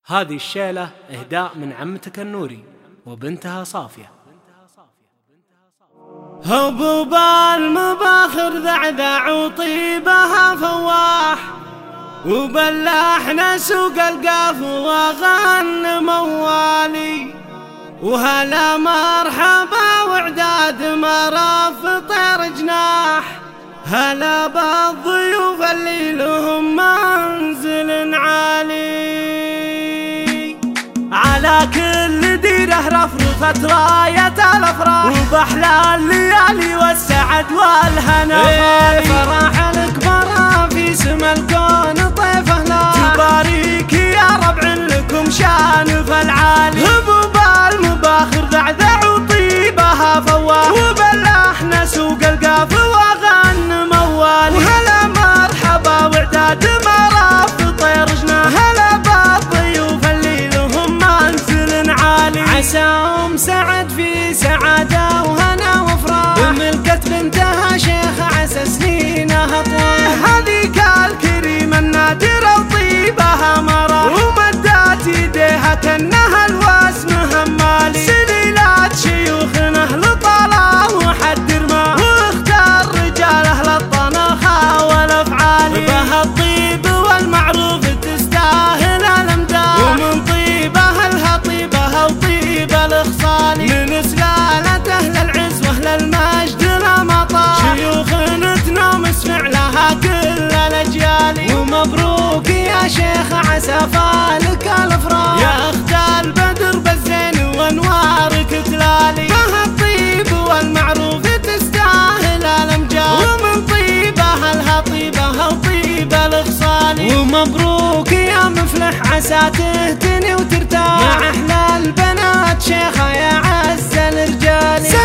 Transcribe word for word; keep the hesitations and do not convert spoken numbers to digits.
هذه الشيلة إهداء من عمتك النوري وبنتها صافية. هبوب المباخر ذعذع وطيبها فواح، وبلحنا سوق القاف وغن موالي، وهلا مرحبا وعداد مرف طير جناح، هلا بالضيوف اللي لهم منزل عالي. على كل ديره رفرفت راية الافراح، وباحلى الليالي والسعد والهنا فالي. فرح الكبر في سما الكون طيف اهلا، تبارك يا ربع لكم شان فالعالي. هبوب المباخر ذعذع وطيبها فواح، وبلحنا سوق القاف وغن موالي، وهلا مرحبا وعداد مرف طير جناح، هلا بالضيوف اللي لهم منزل عالي. عساهم سعد في سعادة وهنا وفراح، بملكة بنتها شيخ عسى سنينها طوال. هذيك الكريمة النادرة وطيبها مرح، ومدات يديها كأنها الواسمها مالي. سليلات شيوخنا اهل طلع وحد رماه، واختار رجال اهل الطناخة والافعال. بها الطيب والمعروف تستاهل الامداح، ومن طيبها لها طيبها وطيب الاخصال. من سلالة اهل العز واهل المجد لا مطاح، شيوخنا تنام اسمع لها كل الاجيال. ومبروك يا شيخ عسى فالك الافراح، يا اخت البدر بالزين وانوارك تلالي. بها الطيب والمعروف تستاهل الامجاد، ومن طيبها لها طيبها وطيب الاخصال. ومبروك يا مفلح عسى تهتني وترتاح، مع احلى البنات شيخة يا عز الرجال.